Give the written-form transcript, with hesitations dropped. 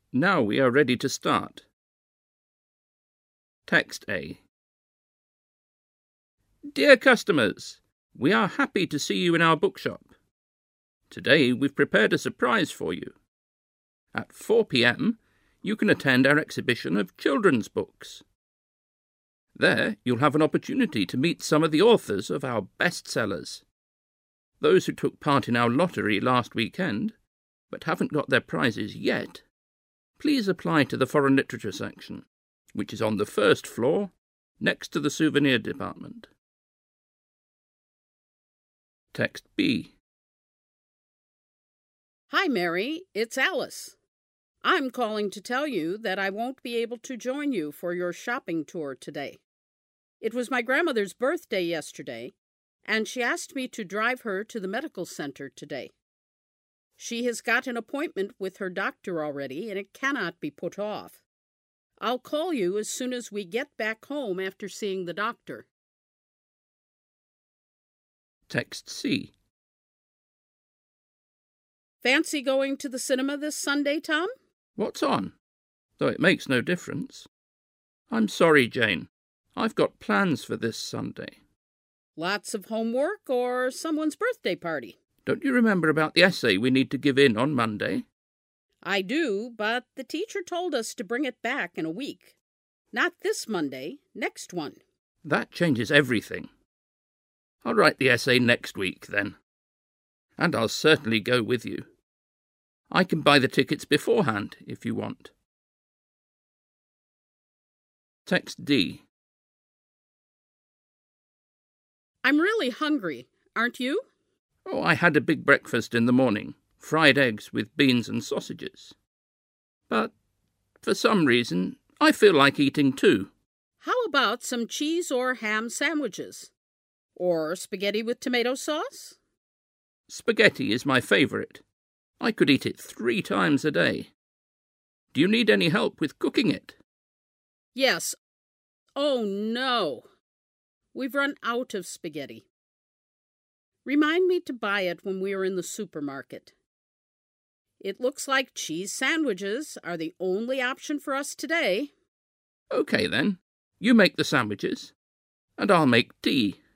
Now we are ready to start. Text A. Dear customers, we are happy to see you in our bookshop. Today we've prepared a surprise for you. At 4 p.m, you can attend our exhibition of children's books. There you'll have an opportunity to meet some of the authors of our bestsellers. Those who took part in our lottery last weekend, but haven't got their prizes yet, please apply to the Foreign Literature section, which is on the first floor, next to the souvenir department. Text B. Hi, Mary, it's Alice. I'm calling to tell you that I won't be able to join you for your shopping tour today. It was my grandmother's birthday yesterday, and she asked me to drive her to the medical center today. She has got an appointment with her doctor already, and it cannot be put off. I'll call you as soon as we get back home after seeing the doctor. Text C. Fancy going to the cinema this Sunday, Tom? What's on? Though it makes no difference. I'm sorry, Jane. I've got plans for this Sunday. Lots of homework or someone's birthday party? Don't you remember about the essay we need to give in on Monday? I do, but the teacher told us to bring it back in a week. Not this Monday, next one. That changes everything. I'll write the essay next week, then. And I'll certainly go with you. I can buy the tickets beforehand, if you want. Text D. I'm really hungry, aren't you? Oh, I had a big breakfast in the morning, fried eggs with beans and sausages. But, for some reason, I feel like eating too. How about some cheese or ham sandwiches? Or spaghetti with tomato sauce? Spaghetti is my favourite. I could eat it 3 times a day. Do you need any help with cooking it? Yes. Oh, no. We've run out of spaghetti. Remind me to buy it when we are in the supermarket. It looks like cheese sandwiches are the only option for us today. OK, then. You make the sandwiches, and I'll make tea.